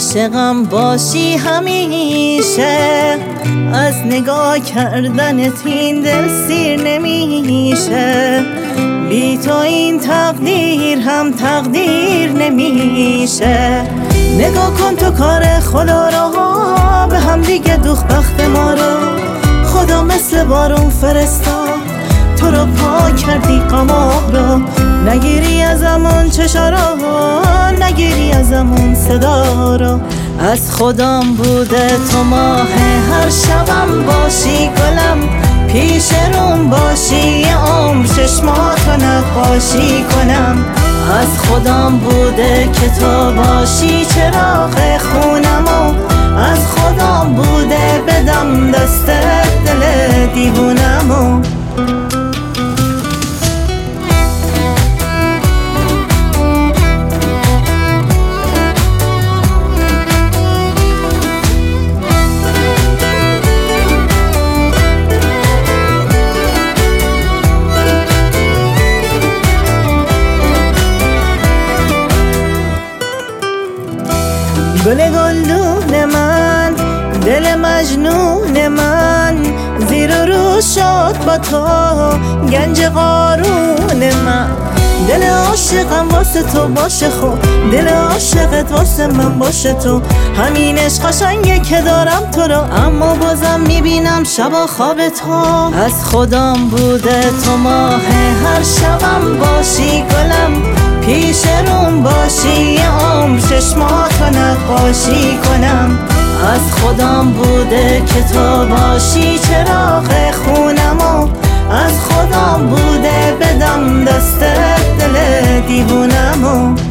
عاشقم باشی همیشه، از نگاه کردنت این دل سیر نمیشه، بی تو این تقدیر هم تقدیر نمیشه. نگاه کن تو کار خدا رو، به هم دیگه دوخ بخت ما رو، خدا مثل بارون فرستاد تو رو پاک کردی غما رو. نگیری ازمون چشا رو، نگیری ازمون صدا رو، از خودم بوده تو ماه هر شبم باشی گلم، پیش روم باشی یه عمر چشماتو نقاشی کنم. از خودم بوده که تو باشی چراغ خونمو، از خودم بوده بدم دست دل دیوونمو. گل گلدون من، دل مجنون من، زیر و رو شد با تو گنج قارون من. دل عاشقم واسه تو باشه خود، دل عاشقت واسه من باشه تو، همینش قشنگه که دارم تو رو، اما بازم میبینم شبا خواب تو. از خودم بوده تو ماه هر شبم باشی گلم، پیش روم باشی یه عمر چشماتو نقاشی کنم. از خودم بوده که تو باشی چراغ خونمو، از خودم بوده بدم دست دل دیوونمو.